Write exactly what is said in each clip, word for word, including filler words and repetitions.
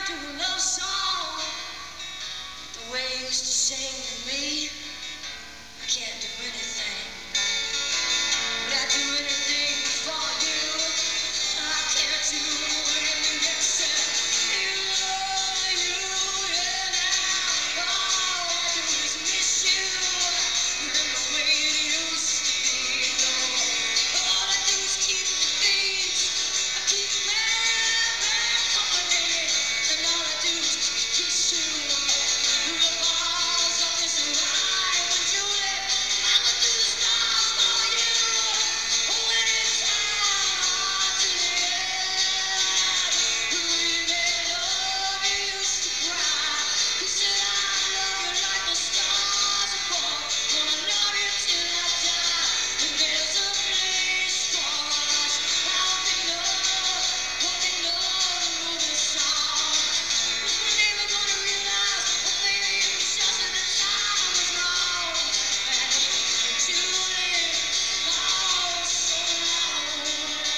do a love song the way you used to sing to me. I can't do anything, but I do anything for you. I can't do anything except you, you, yeah. Now all I do is miss you, and the way it used to be. No, all I do is keep the beat. I keep my my company, and all I do is kiss you. The bars of this life, and Julie, I would do the stars for you. When it's hard to live, really love you used to cry. You said I love you like the stars above. Gonna love you till I die. And there's a place for us out in love, walking love and moving songs. We're never gonna realize the thing that you just at the time was wrong. And Julie, oh, so long,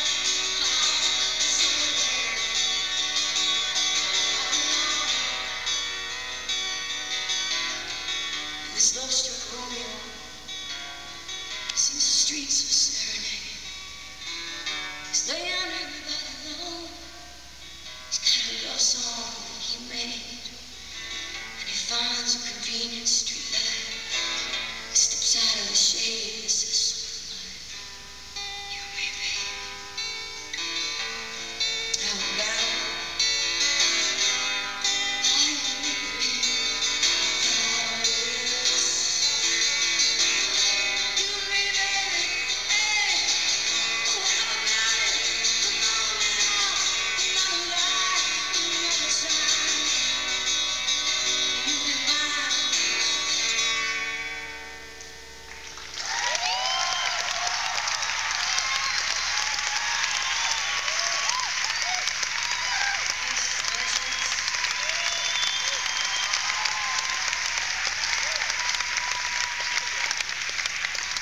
so long. This love-struck Romeo sings the streets of serenade. He's laying everybody low. He's got a love song that he made, and he finds a convenient